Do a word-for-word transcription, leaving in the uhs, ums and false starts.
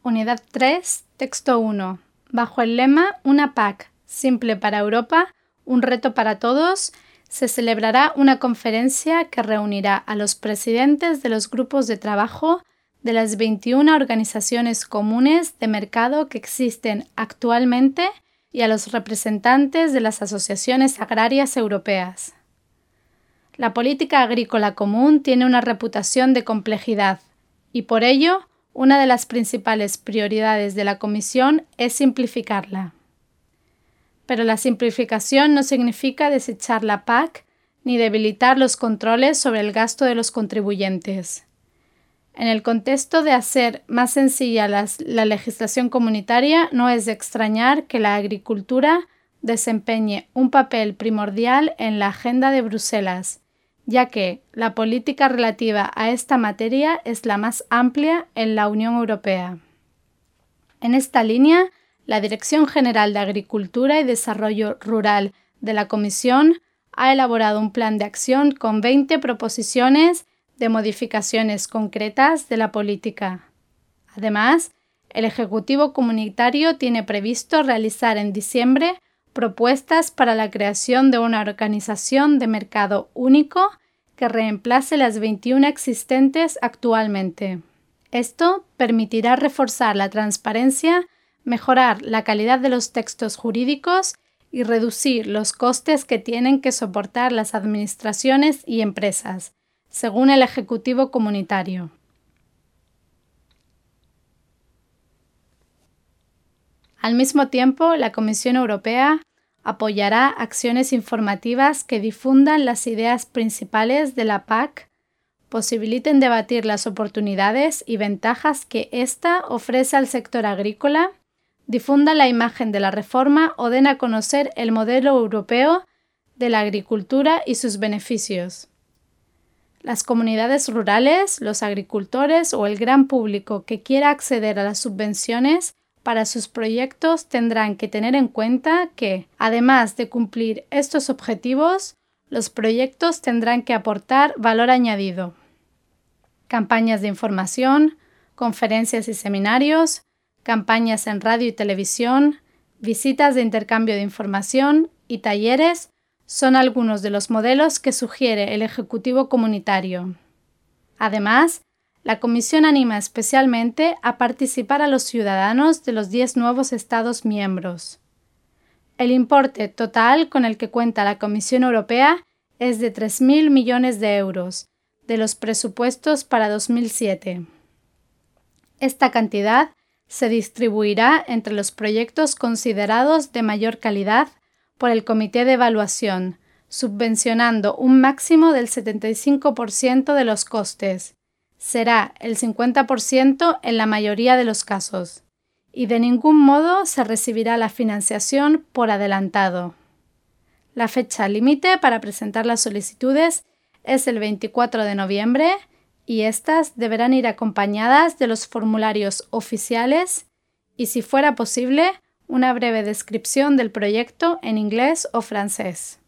Unidad tres, Texto uno. Bajo el lema Una P A C simple para Europa, un reto para todos, se celebrará una conferencia que reunirá a los presidentes de los grupos de trabajo de las veintiuna organizaciones comunes de mercado que existen actualmente y a los representantes de las asociaciones agrarias europeas. La política agrícola común tiene una reputación de complejidad y por ello una de las principales prioridades de la Comisión es simplificarla. Pero la simplificación no significa desechar la P A C ni debilitar los controles sobre el gasto de los contribuyentes. En el contexto de hacer más sencilla las, la legislación comunitaria, no es de extrañar que la agricultura desempeñe un papel primordial en la agenda de Bruselas, ya que la política relativa a esta materia es la más amplia en la Unión Europea. En esta línea, la Dirección General de Agricultura y Desarrollo Rural de la Comisión ha elaborado un plan de acción con veinte proposiciones de modificaciones concretas de la política. Además, el Ejecutivo Comunitario tiene previsto realizar en diciembre propuestas para la creación de una organización de mercado único que reemplace las veintiuna existentes actualmente. Esto permitirá reforzar la transparencia, mejorar la calidad de los textos jurídicos y reducir los costes que tienen que soportar las administraciones y empresas, según el Ejecutivo Comunitario. Al mismo tiempo, la Comisión Europea apoyará acciones informativas que difundan las ideas principales de la P A C, posibiliten debatir las oportunidades y ventajas que ésta ofrece al sector agrícola, difundan la imagen de la reforma o den a conocer el modelo europeo de la agricultura y sus beneficios. Las comunidades rurales, los agricultores o el gran público que quiera acceder a las subvenciones para sus proyectos tendrán que tener en cuenta que, además de cumplir estos objetivos, los proyectos tendrán que aportar valor añadido. Campañas de información, conferencias y seminarios, campañas en radio y televisión, visitas de intercambio de información y talleres son algunos de los modelos que sugiere el Ejecutivo Comunitario. Además, la Comisión anima especialmente a participar a los ciudadanos de los diez nuevos Estados miembros. El importe total con el que cuenta la Comisión Europea es de tres mil millones de euros, de los presupuestos para dos mil siete. Esta cantidad se distribuirá entre los proyectos considerados de mayor calidad por el Comité de Evaluación, subvencionando un máximo del setenta y cinco por ciento de los costes. Será el cincuenta por ciento en la mayoría de los casos, y de ningún modo se recibirá la financiación por adelantado. La fecha límite para presentar las solicitudes es el veinticuatro de noviembre y estas deberán ir acompañadas de los formularios oficiales y, si fuera posible, una breve descripción del proyecto en inglés o francés.